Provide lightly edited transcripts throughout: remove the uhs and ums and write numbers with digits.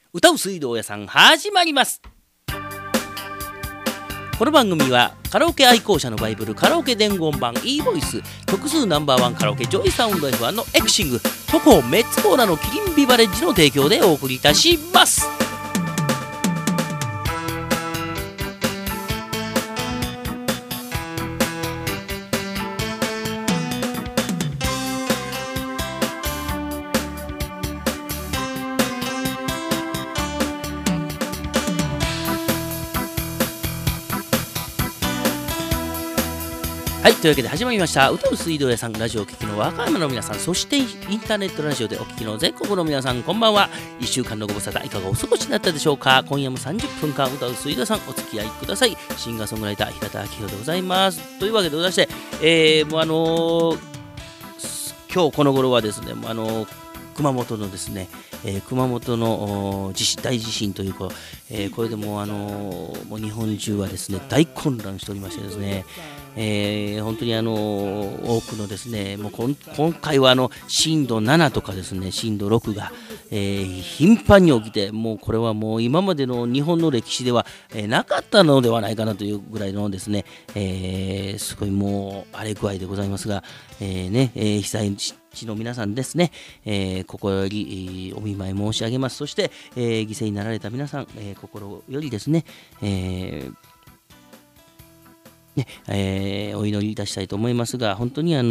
歌う水道屋さん始まります。この番組はカラオケ愛好者のバイブルカラオケ伝言版 e ボイス曲数Ｎｏ.1カラオケジョイサウンド F1 のエクシングトコメッツコーラのキリンビバレッジの提供でお送りいたします。はい、というわけで始まりました歌う水道屋さん。ラジオを聴きの和歌山の皆さん、そしてインターネットラジオでお聴きの全国の皆さん、こんばんは。1週間のご無沙汰いかがお過ごしになったでしょうか。今夜も30分間歌う水道屋さんお付き合いください。シンガーソングライター平田明宏でございます。というわけでございまして、もう今日この頃はですね、熊本のですね、熊本の大地震というか、これでもう日本中はですね大混乱しておりましてですね、本当に多くのですね、もう今回は震度7とかですね震度6が、頻繁に起きて、もうこれはもう今までの日本の歴史では、なかったのではないかなというぐらいのですね、すごいもう荒れ具合でございますが、被災地の皆さんですね、心より、お見舞い申し上げます。そして、犠牲になられた皆さん、心よりですね、お祈りいたしたいと思いますが、本当に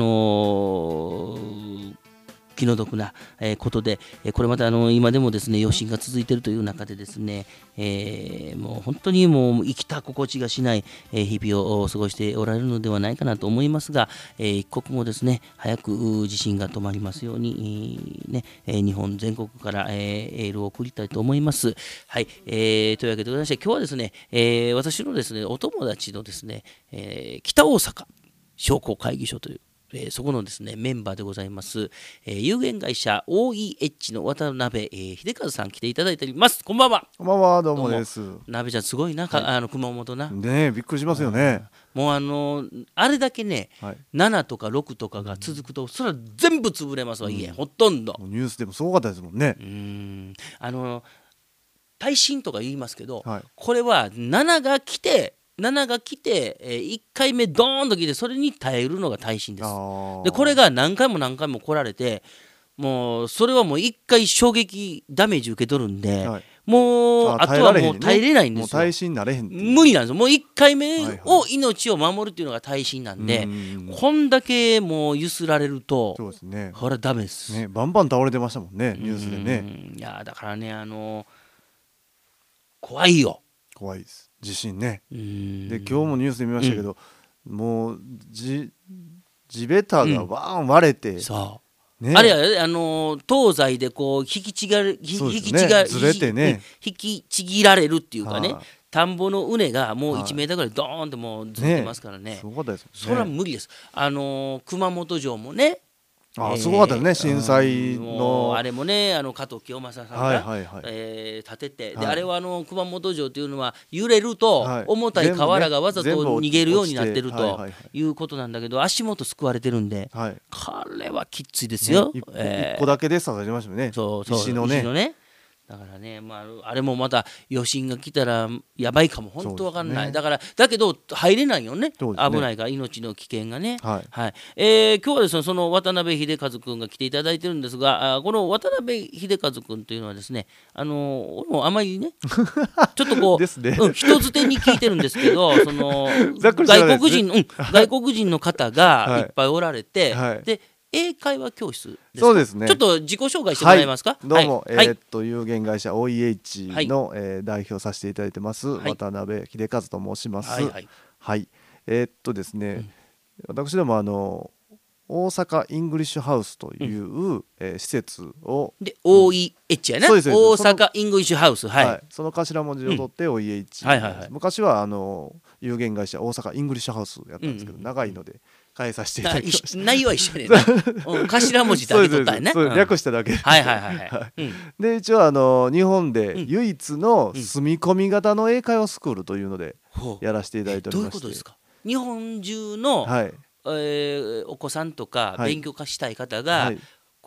気の毒なことで、これまた今でもですね余震が続いているという中でですね、もう本当にもう生きた心地がしない日々を過ごしておられるのではないかなと思いますが、一刻もですね早く地震が止まりますように、日本全国からエールを送りたいと思います。はい、というわけでございまして、今日はですね、私のですねお友達のですね、北大阪商工会議所というそこのですねメンバーでございます、有限会社 OEH の渡辺、秀和さん来ていただいております。こんばんは。 こんばんは、どうもです。 鍋ちゃんすごいな、はい、熊本な。 ねえ、びっくりしますよね。 もうあれだけね、はい、7とか6とかが続くと、それは全部潰れますわ、家、ほとんど。 ニュースでもすごかったですもんね。 耐震とか言いますけど、 はい、 これは7が来て1回目ドーンと来て、それに耐えるのが耐震です。でこれが何回も何回も来られて、もうそれはもう1回衝撃ダメージ受け取るんで、はい、もうあとはもう耐えれないんですよ。 もう耐震なれへんっていう、 無理なんですよ。もう1回目を命を守るっていうのが耐震なんで、こんだけもう揺すられると、 そうですね、 これはダメです、 ね、バンバン倒れてましたもんね、ニュースでね。 いやだからね、怖いよ。 怖いです、地震ね。で今日もニュースで見ましたけど、もう地べたがワーン割れて、 そうね、あれは東西でこう引きちぎられるっていうかね、田んぼの畝がもう1メーターぐらいドーンってもうずれてますからね。 すごかったですね。 それは無理です。熊本城もね、 すごかったですね、震災のあれもね、加藤清正さんが建てて、であれは熊本城というのは揺れると重たい瓦がわざと逃げるようになってるということなんだけど、足元救われてるんで、これはきついですよ。 一個だけで支えてましたよね、石のね。 だからね、あれもまた余震が来たらやばいかも本当わかんない、だけど入れないよね、危ないから、命の危険がね。今日はですね、その渡辺秀和君が来ていただいてるんですが、この渡辺秀和君というのはですね、俺もあまりねちょっとこう人づてに聞いてるんですけど、その外国人の方がいっぱいおられて、で英会話教室ですか。 そうですね。 ちょっと自己紹介してもらえますか。 どうも、有限会社 OEH の、代表させていただいてます、渡辺秀和と申します。ですね、私ども大阪イングリッシュハウスという、施設をで OEH やな、大阪イングリッシュハウス、 その頭文字を取って OEH、昔は有限会社大阪イングリッシュハウスやったんですけど、長いので変えさせていただきました。 内容は一緒やねんな頭文字だけ取ったんやね。 略しただけで、一応日本で唯一の住み込み型の英会話スクールというのでやらせていただいておりまして。 どういうことですか。日本中のお子さんとか勉強化したい方が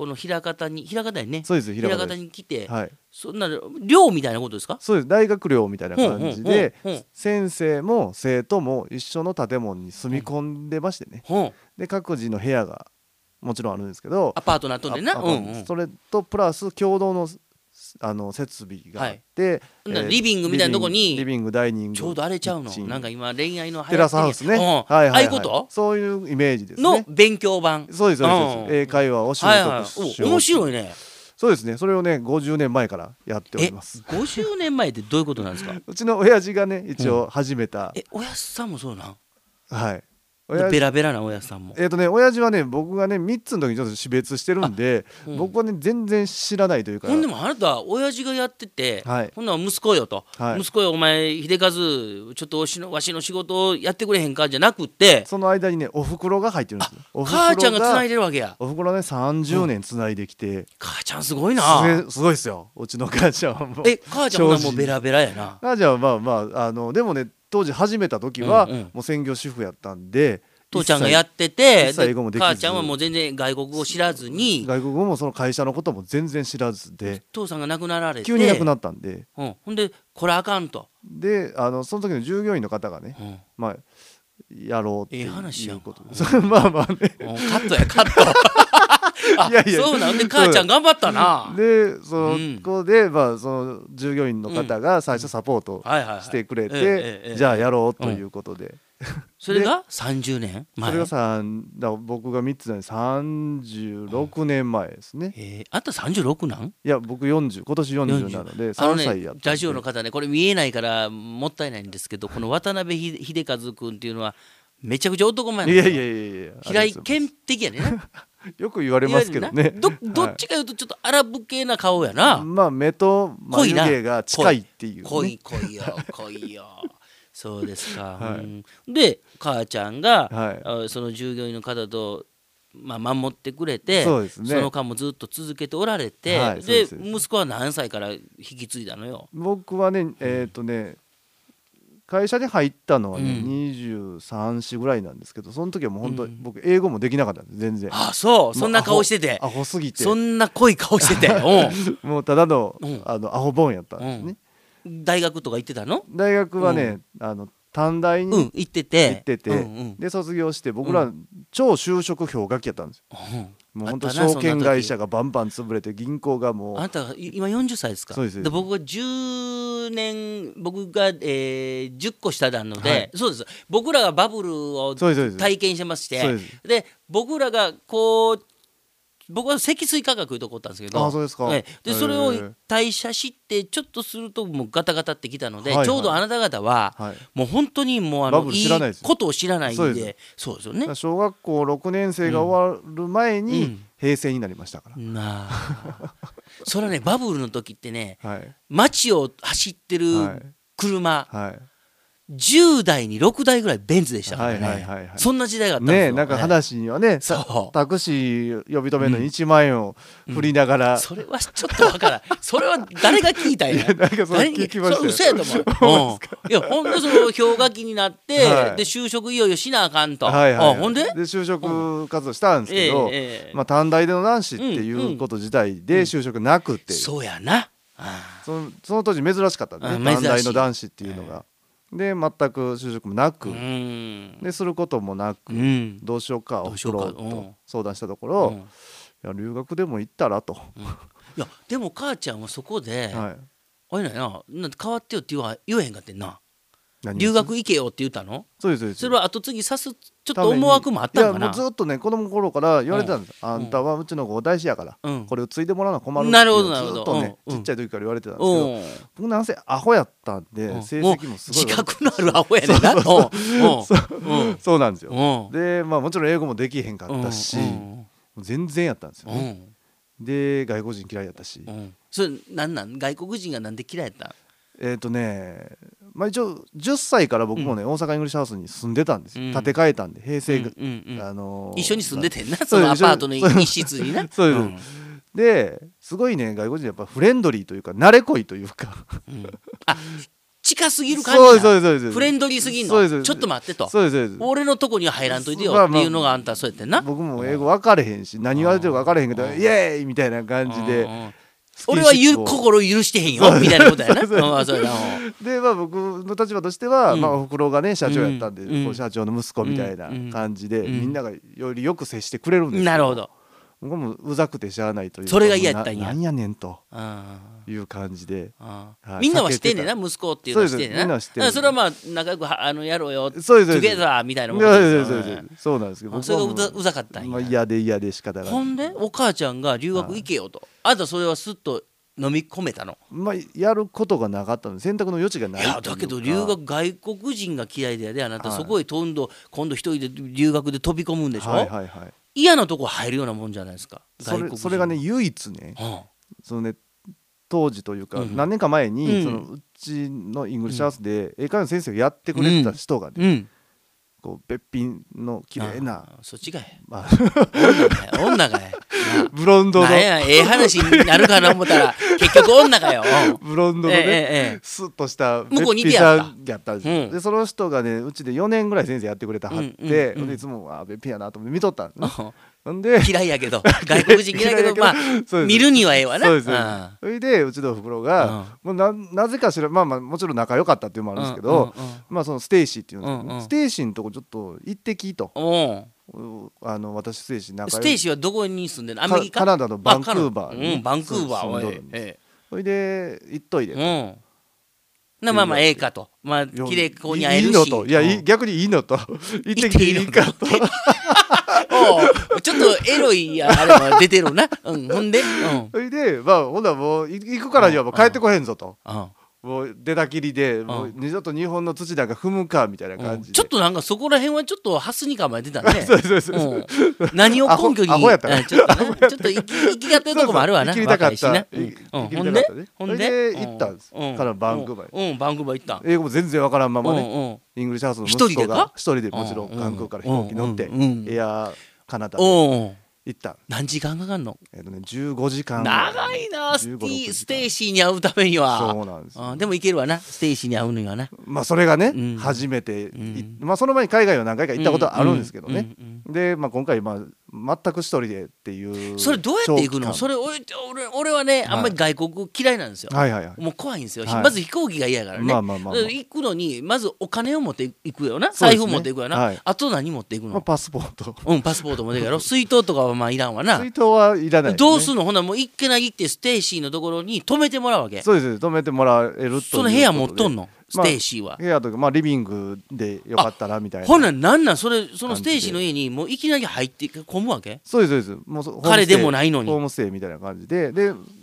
この枚方にね、 そうです、 枚方に来て、 はい、 そんな寮みたいなことですか？ そうです、大学寮みたいな感じで、先生も生徒も一緒の建物に住み込んでましてね、で各自の部屋がもちろんあるんですけど、 アパートなっとんでんな、 それとプラス共同の設備があって、 リビングみたいなとこにリビング、ダイニング、 ちょうどあれちゃうの、なんか今恋愛のテラスハウスね、 ああいうこと、 そういうイメージですねの勉強版。 そうです、そうです、英会話を習得しよう。 面白いね。 そうですね、それをね50年前からやっております。 50年前ってどういうことなんですか？ うちの親父がね一応始めた。 おやっさんもそうなん？ はい。 ベラベラな親さんも。 親父はね、僕がね3つの時にちょっと死別してるんで、僕はね全然知らないというか。 ほんでもあなたは親父がやってて、ほんなら息子よと、息子よお前秀和ちょっとわしの仕事をやってくれへんかじゃなくて、 その間にねお袋が入ってるんですよ。 母ちゃんがつないでるわけや。 お袋ね30年つないできて、 母ちゃんすごいな。 すごいですよ、うちの母ちゃんは。 母ちゃんはもうベラベラやな。 母ちゃんはまあでもね当時始めた時はもう専業主婦やったんで、 父ちゃんがやってて、 母ちゃんはもう全然外国語知らずに、 外国語もその会社のことも全然知らずで、 父さんが亡くなられて急に亡くなったんで、 ほんでこれあかんと。 でその時の従業員の方がね、まあやろうっていうことで、まあまあね、 カットやカット。いやそうなんで母ちゃん頑張ったな。 でそこでその従業員の方が最初サポートしてくれて、じゃあやろうということで。 それが30年前。 それが僕が3つで36年前ですね。 あんた36なん？ いや僕40、今年40なので3歳やった。 ラジオの方ね、これ見えないからもったいないんですけど、この渡辺秀和君っていうのはめちゃくちゃ男前なんですよ。いや平井堅的やねん。 よく言われますけどね。 どっちかいうとちょっとアラブ系な顔やな。 まあ目と眉毛が近いっていうね。 濃いよ。そうですか。で母ちゃんがその従業員の方と守ってくれて、その間もずっと続けておられて、で息子は何歳から引き継いだのよ？ 僕はね会社に入ったのはね23、4ぐらいなんですけど、その時はもう本当僕英語もできなかったんです全然。 そんな顔してて、 アホすぎて、 そんな濃い顔しててもうただのアホボンやったんですね。 大学とか行ってたの？ 大学はね短大に行ってて、 で卒業して、僕ら超就職氷河期やったんですよ。もう本当証券会社がバンバン潰れて、銀行がもう。 あなた今40歳ですか？そうです。で僕が10年、僕が10個下なので、そうです。僕らがバブルを体験してまして、で僕らが僕は積水化学いうとこおったんですけど、でそれを退社してちょっとするともうガタガタってきたので、ちょうどあなた方はもう本当にもういいことを知らないんで、そうですよね。 小学校6年生が終わる前に平成になりましたから。 それはね、バブルの時ってね、街を走ってる車、10台に6台ぐらいベンツでしたからね。そんな時代があったんですよ。 なんか話にはね、タクシー呼び止めの1万円を振りながら、 それはちょっとわからん。それは誰が聞いたんや。 なんかそれ聞きましたよ。 嘘やと思う。いやほんでその氷河期になってで就職いよいよしなあかんと。ほんで就職活動したんですけど、短大での男子っていうこと自体で就職なくて、 そうやな。 その当時珍しかったね、短大の男子っていうのが。で全く就職もなく、ですることもなく、どうしようかおふくろと相談したところ、いや留学でも行ったらと。 いやでも母ちゃんはそこであれなんやな、変わってよって言わへんかってんな。留学行けよって言ったの？ そうです。 それは後継ぎさすちょっと思惑もあったのかな。 いやもうずっとね子供の頃から言われてたんです。あんたはうちの子大事やからこれを継いでもらうのは困るってずっとねちっちゃい時から言われてたんですけど、僕なんせアホやったんで成績もすごい自覚のあるアホやねんな。 そうなんですよ。でもちろん英語もできへんかったし全然やったんですよね。で外国人嫌いやったし。 それなん外国人がなんで嫌いやった？ 一応10歳から僕もね大阪イングリッシュハウスに住んでたんですよ。建て替えたんで平成一緒に住んでてんな、そのアパートの一室にな。 ですごいね外国人やっぱフレンドリーというか慣れこいというか近すぎる感じな。 そうです。 フレンドリーすぎんの。 そうです。 ちょっと待ってと。 そうです。 俺のとこには入らんといてよっていうのがあんたそうやってんな。 僕も英語分かれへんし、何言われてるか分かれへんけど、イエーイみたいな感じで。 俺は心許してへんよみたいなことやな。 で僕の立場としては、おふくろがね社長やったんで、社長の息子みたいな感じで、みんながよりよく接してくれるんですよ。 なるほど。 僕もうざくてしゃあないというか、 それが嫌やったんや。 なんやねんという感じで、 みんなは知ってんねんな、息子っていうのは知ってんねんな。それはまあ仲良くやろうよ、トゥゲザーみたいなもんですよ。 そうなんですけど、 それがうざかったんや。嫌で仕方がない。 ほんでお母ちゃんが留学行けよと、あんたそれはすっと飲み込めたの。 やることがなかったので選択の余地がない。いやだけど外国人が嫌いでやで、あなたそこへ今度一人で留学で飛び込むんでしょ。嫌なとこ入るようなもんじゃないですか。 それがね唯一ね、そのね当時というか何年か前に、うちのイングリッシュハウスで英会話の先生をやってくれた人がね、こうべっぴんの綺麗な、 そっちかい、女かい、 ブロンドのなんや話になるかな思ったら結局女かよ。 ブロンドのねスッとしたべっぴんさんやったんです。でその人がねうちで4年ぐらい先生やってくれたはって、いつもべっぴんやなと思って見とったんですね。 嫌いやけど外国人嫌いやけどまあ見るにはええわな。 それでうちのおふくろがもうなぜかしら、もちろん仲良かったっていうのもあるんですけど、そのステイシーっていうんですけどね、ステイシーのとこちょっと行ってきと。私ステイシー仲良い。 ステイシーはどこに住んでるの？アメリカ？ カナダのバンクーバーにバンクーバー。それで行っといでと。 まあええかと、綺麗ここに会えるし、 いいのと、いや逆にいいのと、行ってきていいかと。 ちょっとエロいあれは出てるな。ほんでそれでほんならもう行くからにはもう帰ってこへんぞと。もう出たきりでもう二度と日本の土なんか踏むかみたいな感じで、 ちょっとなんかそこら辺はちょっとハスに構えてたね。 そう何を根拠にアホやったちょっと生きがってるとこもあるわな。 生きたかった。 ほんで行ったんですからバンクーバーに。 バンクーバー行った。 英語も全然わからんままね、イングリッシュハウスの息子が一人でもちろん関空から飛行機乗ってエアカナダで行った。 何時間かかんの ？15時間。 長いな。ステイシーに会うためには。 そうなんです。 でも行けるわな、ステイシーに会うのにはな。 それがね初めて、その前に海外は何回か行ったことはあるんですけどね。で今回全く一人でっていう。 それどうやって行くの？それ俺はねあんまり外国嫌いなんですよ。もう怖いんですよ。まず飛行機が嫌やからね。行くのにまずお金を持っていくよな。財布持っていくよな。あと何持っていくの？ パスポート。 パスポート持っていくやろ。水筒とかはいらんわな。 水筒はいらない。 どうすんの？ほんならもう一軒なぎってステイシーのところに泊めてもらうわけ。 そうです。泊めてもらえると。 その部屋持っとんの？ステイシーは部屋というかリビングでよかったらみたいな。 ほんならなんなんそのステイシーの家にもういきなり入って込むわけ？ そうですもう彼でもないのにホームステイみたいな感じで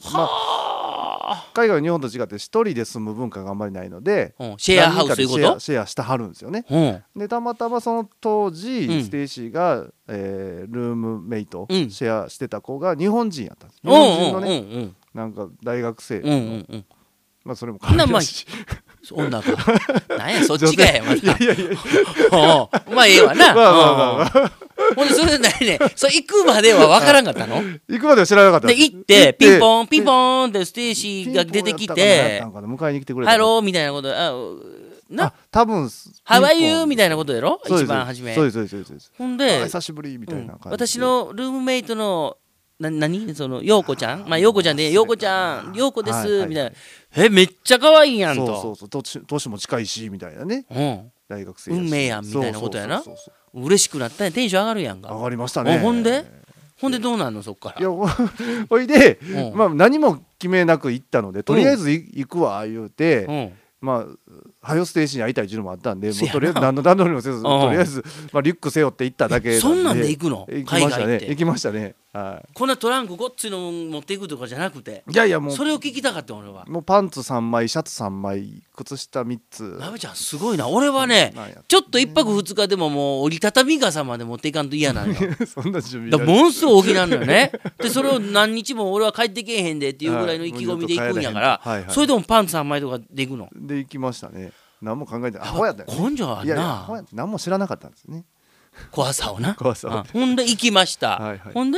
海外は日本と違って一人で住む文化があんまりないので、 シェアハウスということ？ シェアしてはるんですよね。でたまたまその当時ステイシーがルームメイトシェアしてた子が日本人やったんです。日本人のねなんか大学生のそれも可愛いし女かなんやそっちかやまた。まあええわな。ほんでそれ何ね、それ行くまでは分からんかったの？ 行くまでは知らなかった。 で行ってピンポンピンポンってステイシーが出てきて迎えに来てくれた。 ハローみたいなこと多分ハワイユーみたいなことやろ一番初め。 そうです。 ほんで久しぶりみたいな感じ。 私のルームメイトの何その陽子ちゃん陽子ちゃんで陽子ちゃん陽子ですみたいな。めっちゃ可愛いやんと。 そう年も近いしみたいなね。大学生運命やんみたいなことやな。嬉しくなったんや。テンション上がるやんか。 上がりましたね。 ほんでどうなんのそっから。 ほいで何も決めなく行ったのでとりあえず行くわ言うてハヨステーシーに会いたいっていうのもあったんでとりあえず何の段取りもせずとりあえずリュック背負って行っただけ。 そんなんで行くの？海外って行きましたね。 こんなトランクごっついの持っていくとかじゃなくて、 いやもうそれを聞きたかった俺は。 もうパンツ3枚シャツ3枚靴下3つ。 なべちゃんすごいな。俺はねちょっと1泊2日でももう折りたたみ傘まで持っていかんと嫌なのよ。 そんな準備だものすごい大きなのよね。でそれを何日も俺は帰ってけえへんでっていうぐらいの意気込みで行くんやからそれでもパンツ3枚とかで行くの？ で行きましたね。何も考えてアホやったよね。 根性あるな。 何も知らなかったんですね。 怖さをな。 怖さを。 ほんで行きました。ほんで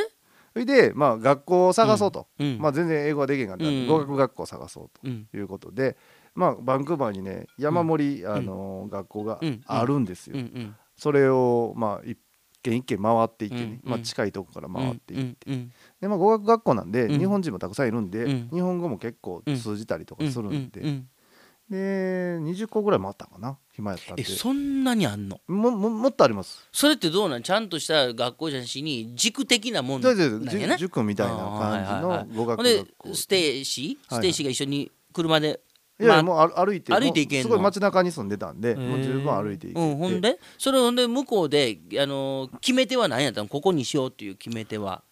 それでまあ学校を探そうと、 うんまあ全然英語はできへんかったんで、 うん語学学校を探そうということで、まあバンクーバーにね山盛り学校があるんですよ。それをまあ一軒一軒回っていってね、まあ近いとこから回っていって、でまあ語学学校なんで日本人もたくさんいるんで、日本語も結構通じたりとかするんで、で20個ぐらい回ったかな、暇やったんで。 そんなにあんの？ もっとあります。 それってどうなん？ちゃんとした学校じゃしに塾的なもんなんやな。 塾みたいな感じの語学学校でステイシーが一緒に車で、 いやもう歩いていけんの？ すごい街中に住んでたんで、もう十分歩いていけて、 ほんでそれ向こうで決め手は何やったの？ここにしようっていう決め手は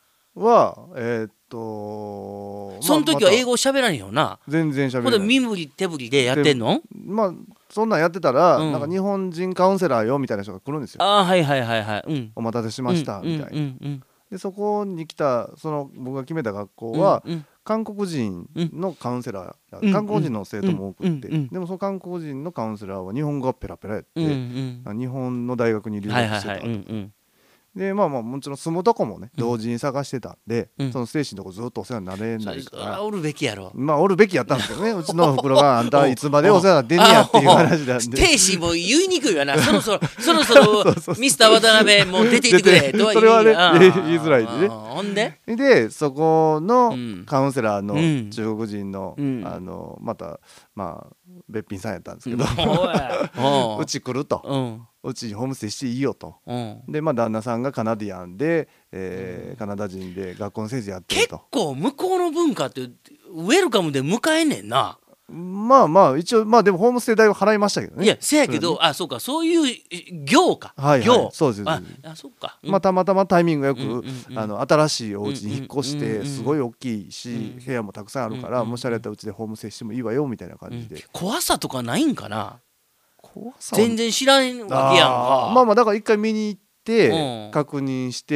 その時は英語喋らんよな。 全然喋らない。 ほんで身振り手振りでやってんの？ まあそんなんやってたら、なんか日本人カウンセラーよみたいな人が来るんですよ。 はいはいはいはい、 お待たせしましたみたいな。でそこに来た僕が決めた学校は、韓国人のカウンセラー、韓国人の生徒も多くって、でもその韓国人のカウンセラーは日本語がペラペラやって、日本の大学に留学してたと。でまあもちろん住むとこもね同時に探してたんで、そのステーシーのとこずっとお世話になれないから、 おるべきやろ。 まあおるべきやったんですけどね、うちの袋があんたいつまでお世話になってんねやっていう話なんで、 ステーシーも言いにくいわな。そろそろミスター渡辺もう出ていってくれとはそれはね言いづらいでね。 ほんでそこのカウンセラーの中国人のまたまあべっぴんさんやったんですけど、うち来ると、うちにホームステイしていいよと。でまあ旦那さんがカナディアンでカナダ人で学校の先生やってると。 結構向こうの文化ってウェルカムで迎えねんな。 まあ一応まあでもホームステイ代を払いましたけどね。 いやせやけど、そうか、そういう業か。 業そうです。 そうか。 まあたまたまタイミングよく新しいお家に引っ越してすごい大きいし部屋もたくさんあるから、もしあれやったらうちでホームステイしてもいいわよみたいな感じで。 怖さとかないんかな。全然知らんわけやんか。 まあだから一回見に行って確認して、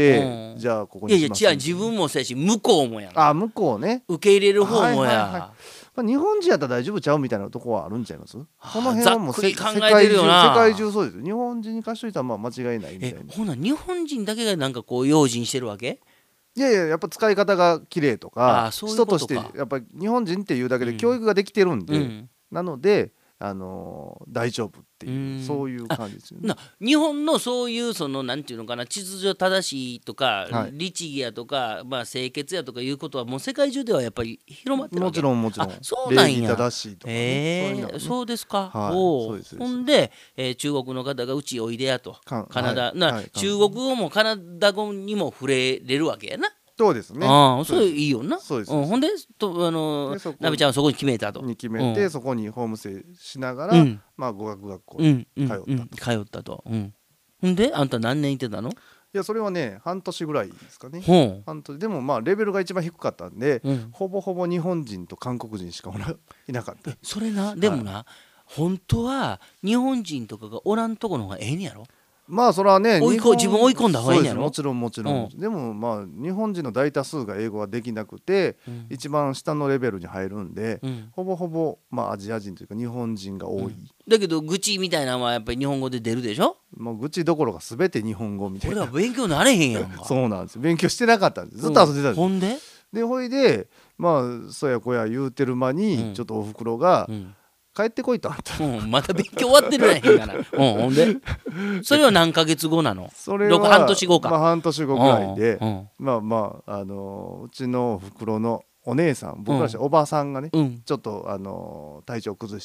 じゃあここにします。 いや違う、自分もそうやし向こうもやん。 向こうね、 受け入れる方もや。 日本人やったら大丈夫ちゃうみたいなとこはあるんちゃいます？この辺はもう世界中そうですよ。日本人に貸しといたらまあ間違いないみたいな。 ほな日本人だけがなんかこう用心してるわけ？ いややっぱ使い方が綺麗とか、人としてやっぱり日本人っていうだけで教育ができてるんで、なので大丈夫っていうそういう感じですよね。 日本のそういうなんていうのかな、秩序正しいとか、律儀やとか、まあ清潔やとかいうことはもう世界中ではやっぱり広まってるわけ。 もちろんそうなんや。 礼儀正しいとかね、 そうですか。 ほんで中国の方がうちおいでやと、カナダ中国語もカナダ語にも触れれるわけやな。 そうですね。 それいいよな。ほんでなべちゃんはそこに決めたと。 決めてそこにホームステイしながらまあ語学学校に通ったと。 ほんであんた何年行ってたの？いやそれはね半年ぐらいですかね。半年でもまあレベルが一番低かったんで、ほぼほぼ日本人と韓国人しかいなかった。 それな、でもな本当は日本人とかがおらんとこの方がええんやろ。 まあそれはね自分追い込んだ方がいいんやろ。 もちろん、でもまあ日本人の大多数が英語ができなくて、一番下のレベルに入るんで、ほぼほぼまあアジア人というか日本人が多い。 だけど愚痴みたいなのはやっぱり日本語で出るでしょ。 もう愚痴どころか全て日本語みたいな。 これは勉強なれへんやんか。 そうなんですよ。勉強してなかったんです。ずっと遊んでたんです。ほいでまあそやこや言うてる間にちょっとおふくろが帰ってこいとあんた、 また勉強終わってるやんへんかな。ほんでそれは何ヶ月後なの？ それは半年後か。 半年後ぐらいで、まあうちのおふくろのお姉さん、僕らしておばさんがね、ちょっと体調崩して、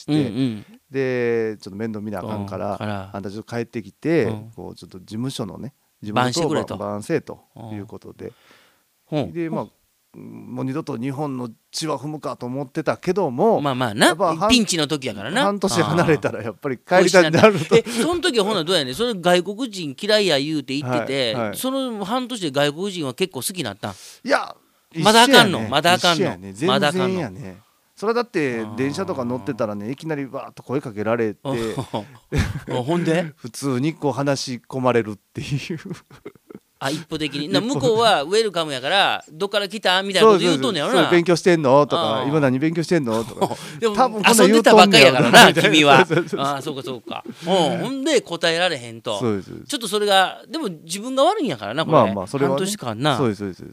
でちょっと面倒見なあかんからあんたちょっと帰ってきて、こうちょっと事務所のね番してくれと番せということで、でまあもう二度と日本の血は踏むかと思ってたけども、 まあなピンチの時やからな。 半年離れたらやっぱり帰りたくなると。 その時はほなどうやねん。それ外国人嫌いや言うて言ってて、その半年で外国人は結構好きになったん？ いやまだあかんの。まだあかんの。 全然やね。それだって電車とか乗ってたらねいきなりバーッと声かけられてほんで普通にこう話し込まれるっていう一方的に向こうはウェルカムやからどっから来たみたいなこと言うとんねやろな。 勉強してんのとか今何勉強してんのとかでも遊んでたばっかりやからな君は。そうかそうか。ほんで答えられへんと。ちょっとそれがでも自分が悪いんやからなこれ。 それは半年間な。 そうです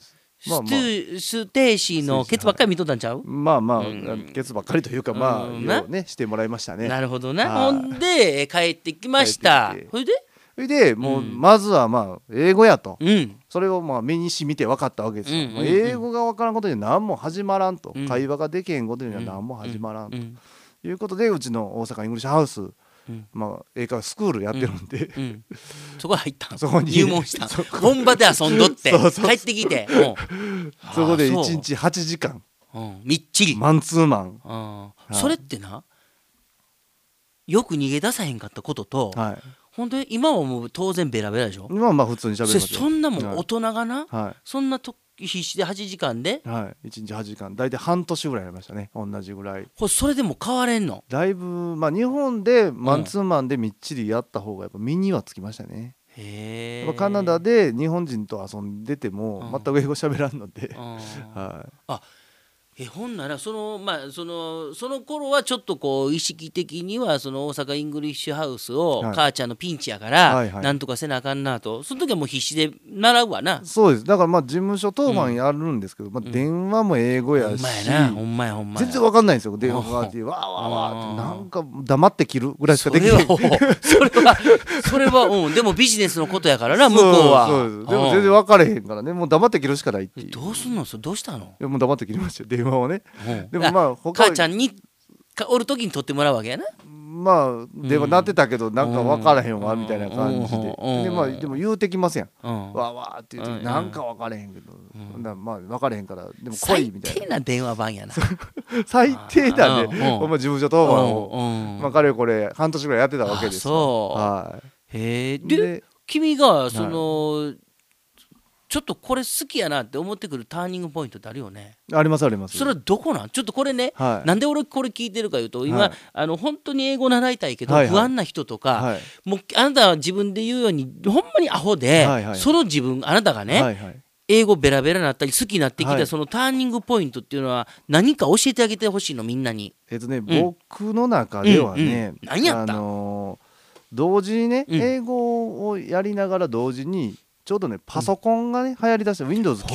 ステイシーのケツばっかり見とったんちゃう？ まあまあ、ケツばっかりというか、まあねしてもらいましたね。 なるほどな。ほんで帰ってきました。それでもうまずはまあ英語やと、それをまあ目にしみて分かったわけですよ。英語が分からんことには何も始まらんと、会話ができへんことには何も始まらんということで、うちの大阪イングリッシュハウス、まあ英会話スクールやってるんで、 そこ入ったん、 そこに入門した本場で遊んどって帰ってきて、 そこで1日8時間みっちりマンツーマン。 それってな、よく逃げ出さへんかったことと、ほんで今はもう当然ベラベラでしょ。 今はまあ普通に喋る。 そんなもん大人がな、そんな必死で8時間で、 1日8時間、大体半年ぐらいありましたね、同じぐらい。 それでも変われんの？ だいぶまあ日本でマンツーマンでみっちりやった方がやっぱ身にはつきましたね。カナダで日本人と遊んでても全く英語喋らんので、 ほんならその頃はちょっとこう意識的にはその大阪イングリッシュハウスを母ちゃんのピンチやからなんとかせなあかんなと、その時はもう必死で習うわな。 そうです。だからまあ事務所当番やるんですけど、電話も英語やし、 ほんまや全然わかんないんですよ。電話があってわーわーわーってなんか黙って切るぐらいしかできない。 それはでもビジネスのことやからな、向こうは。 そうです。でも全然分かれへんからね、もう黙って切るしかないっていう。 どうすんの？どうしたの？ いやもう黙って切りましたよ、電話をね。 でもまあ母ちゃんにおる時に取ってもらうわけやな。 まあ電話鳴ってたけどなんか分からへんわみたいな感じで、でも言うてきますやん、わーわーって言ってなんか分からへんけど、まあ分からへんからでも来いみたいな。 最低な電話番やな。 最低だね。事務所当番をまあかれこれ半年ぐらいやってたわけですよ。 で君がそのちょっとこれ好きやなって思ってくるターニングポイントってあるよね。 ありますあります。 それはどこなん？ちょっとこれね、なんで俺これ聞いてるかいうと、今本当に英語習いたいけど不安な人とか、もうあなたは自分で言うようにほんまにアホで、その自分あなたがね、英語ベラベラになったり好きになってきたそのターニングポイントっていうのは何か教えてあげてほしいの、みんなに。 僕の中ではね、 何やった？ 同時にね、英語をやりながら同時にちょうどねパソコンがね流行りだして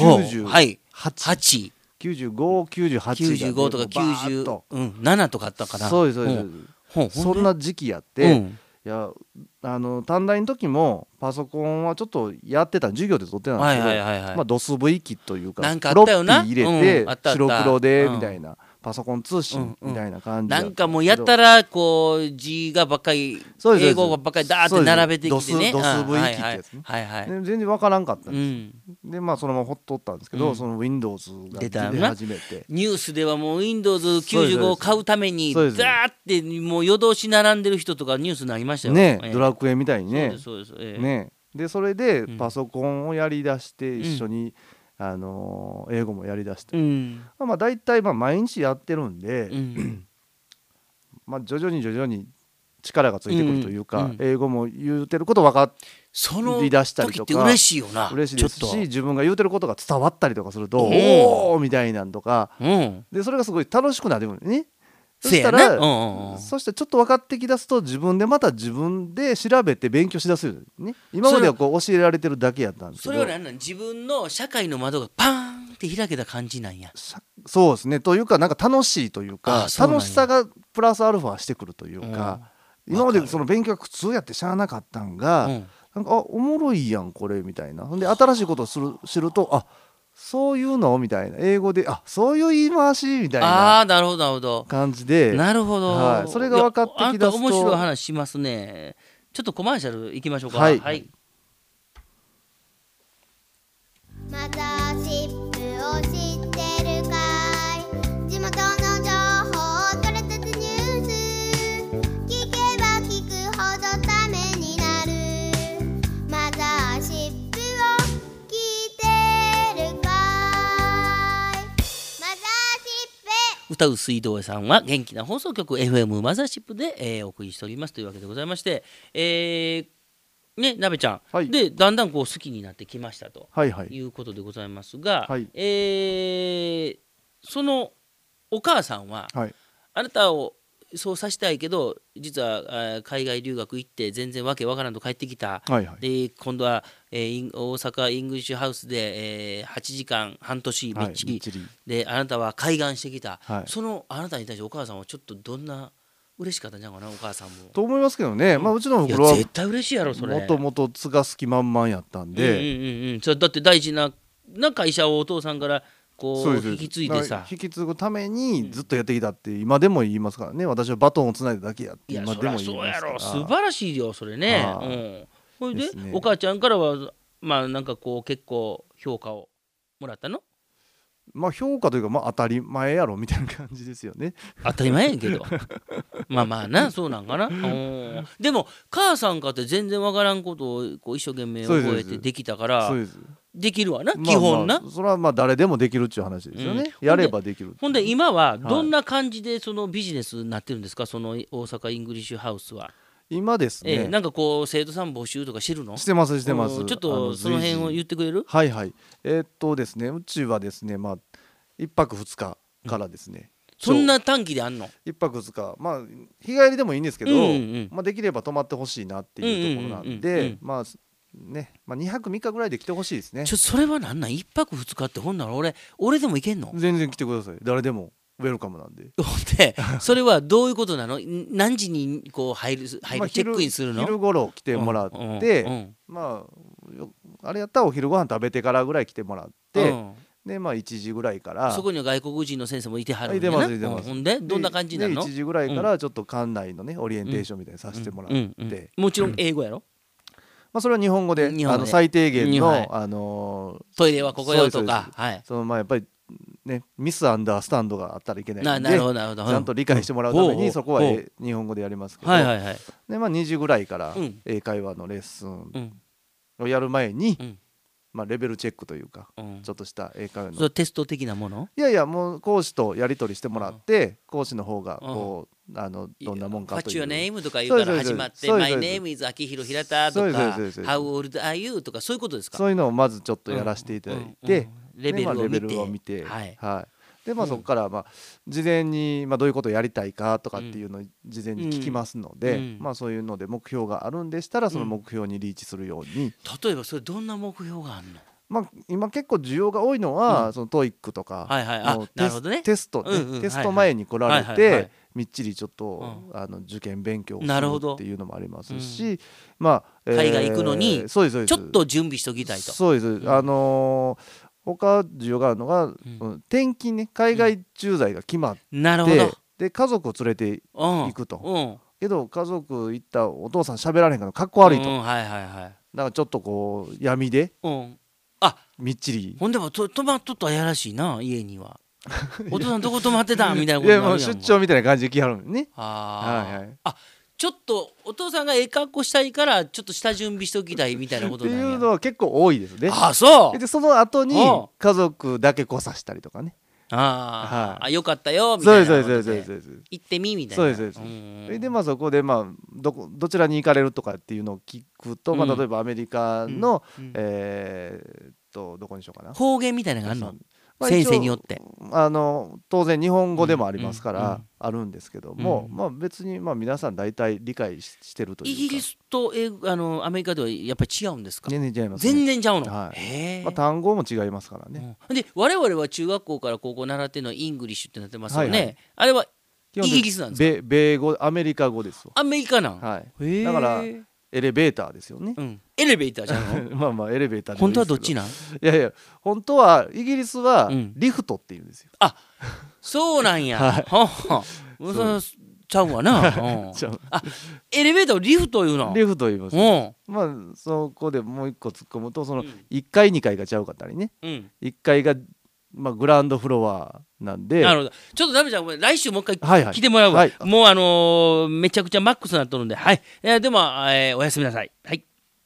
Windows98、95、98 とか97とかあったかな。 そうですそうです。そんな時期やって、いや短大の時もパソコンはちょっとやってた、授業で取ってたんですけど、まあ DOSV 機というかフロッピー入れて白黒でみたいなパソコン通信みたいな感じなんかもうやったらこう字がばっかり英語がばっかりダーって並べてきてね、 DOSV 機ってやつね。全然分からんかったんです。でまあそのままほっとったんですけど、その Windows が出始めてニュースではもう Windows95 を買うためにダーってもう夜通し並んでる人とかニュースになりましたよね。 ドラクエみたいにね。 そうですでそれでパソコンをやりだして一緒に英語もやりだして、まあ大体毎日やってるんで、まあ徐々に力がついてくるというか、英語も言うてること分かりだしたりとか、 嬉しいよな。 嬉しいですし、自分が言うてることが伝わったりとかすると、おおみたいなんとか、でそれがすごい楽しくなるよね。そしたらちょっと分かってきだすと自分でまた自分で調べて勉強しだすよね。今まではこう教えられてるだけやったんですけど、 それは何なん？自分の社会の窓がパーンって開けた感じなんや。 そうですね。というかなんか楽しいというか、楽しさがプラスアルファしてくるというか、今までその勉強が苦痛やってしゃあなかったんが、なんかおもろいやんこれみたいな。ほんで新しいことを知ると、そういうのみたいな、英語でそういう言い回しみたいな感じで、 なるほど、 それが分かってきだすと面白い話しますね。ちょっとコマーシャルいきましょうか。 はい、 マザーシップを知ってるかい？地元の情報を取れたつニュース、聞けば聞くほどためになる。マザーシップを聞いてるかい？マザーシップ。 歌う水道屋さんは元気な放送局 FM マザーシップで、お送りしておりますというわけでございまして、ね、なべちゃん、でだんだんこう好きになってきましたと、いうことでございますが、そのお母さんは、あなたをそうさせたいけど実は海外留学行って全然わけわからんと帰ってきた、 はいはい、 で今度は、大阪イングリッシュハウスで、8時間半年みっちり、 みっちりであなたは開眼してきた、 はい、 そのあなたに対してお母さんはちょっとどんな嬉しかったんじゃないかなお母さんも。 と思いますけどね、まあ、うちのいや袋は絶対嬉しいやろそれ。 もともと継がす気満々やったんで、 それだって大事な会社をお父さんからこう引き継いでさ、 引き継ぐためにずっとやってきたって今でも言いますからね、私はバトンをつないだだけやって今でも言いますから。 そうやろ素晴らしいよそれね。それで、お母ちゃんからはまあなんかこう結構評価をもらったの？ まあ評価というかまあ当たり前やろみたいな感じですよね。 当たり前やけどまあまあなそうなんかな。でも母さんかって全然わからんことをこう一生懸命覚えてできたからできるわな、基本な。 それはまあ誰でもできるっていう話ですよね、やればできる。 ほんで今はどんな感じでそのビジネスになってるんですか、その大阪イングリッシュハウスは。 今ですね、 なんかこう生徒さん募集とかしてるの？ してますしてます。 ちょっとその辺を言ってくれる？ はいはい、ですね、うちはですね、まあ1泊2日からですね、 そんな短期であんの ？1泊2日、まあ日帰りでもいいんですけど、まあ、できれば泊まってほしいなっていうところなんで、まあね、まあ、2泊3日ぐらいで来てほしいですね。 それはなんなん1泊2日って。ほんなら俺でも行けんの？ 全然来てください、誰でもウェルカムなんで。 でそれはどういうことなの？何時にこう入るチェックインするの？ 昼頃来てもらって、まああれやったらお昼ご飯食べてからぐらい来てもらって、でまあ1時ぐらいからそこには外国人の先生もいてはるんだな。いてます。 ほんでどんな感じなの？ 1時ぐらいからちょっと館内のねオリエンテーションみたいにさせてもらって、 もちろん英語やろ？ まあそれは日本語で最低限のトイレはここよとか、 そのまあやっぱりねミスアンダースタンドがあったらいけないので、ちゃんと理解してもらうためにそこは日本語でやりますけど、でまあ2時ぐらいから英会話のレッスンをやる前に、まあレベルチェックというか、ちょっとした英会話のテスト的なもの？ いやいや、もう講師とやり取りしてもらって、講師の方がこうどんなもんかという。 What's your name? とか言うから始まって My name is 秋広平田とか How old are you? とかそういうことですか？ そういうのをまずちょっとやらせていただいて、 レベルを見て、 でまあそこからまあ事前にまあどういうことをやりたいかとかっていうのを事前に聞きますので、まあそういうので目標があるんでしたらその目標にリーチするように。 例えばそれどんな目標があるの？ まあ今結構需要が多いのはそのTOEICとかテストね、テスト前に来られてみっちりちょっと受験勉強をするっていうのもありますし、まあ海外行くのにちょっと準備しておきたいと。 そうです。他需要があるのが転勤ね、海外駐在が決まってで家族を連れて行くと。けど家族行ったお父さん喋られへんからかっこ悪いと。だからちょっとこう闇でみっちり。 ほんでも泊まっとったらやらしいな、家には。お父さんどこ泊まってたみたいなことになるやん。いやもう出張みたいな感じで来はるんね。 ちょっとお父さんが格好したいからちょっと下準備しておきたいみたいなことなんや。 っていうのは結構多いですね。 そうでその後に家族だけ来さしたりとかね。 よかったよみたいなことでそう行ってみみたいな。 そうです。でまあそこでまあどちらに行かれるとかっていうのを聞くと、まあ例えばアメリカのどこにしようかな、 方言みたいなのがあるの？先生によって当然日本語でもありますからあるんですけども、まあ別にまあ皆さん大体理解してるというか。 イギリスとアメリカではやっぱり違うんですか？ 全然違います。 全然ちゃうの。 まあ単語も違いますからね。 で我々は中学校から高校習ってるのはイングリッシュってなってますよね。あれはイギリスなんですか？ 米語、アメリカ語ですわ。 アメリカなん。 だからエレベーターですよね。 エレベーターじゃんの？ まあまあエレベーターで。 本当はどっちなん？いやいや本当はイギリスはリフトって言うんですよ。 そうなんや。ちゃうわな。エレベーターをリフト言うの？ リフト言います。まあそこでもう一個突っ込むとその1階2階がちゃうかったりね。1階がまあグラウンドフロアなんで。 なるほど。ちょっとダメじゃん。来週もう一回来てもらうわ。もうめちゃくちゃマックスになっとるんで。でもおやすみなさい。はい。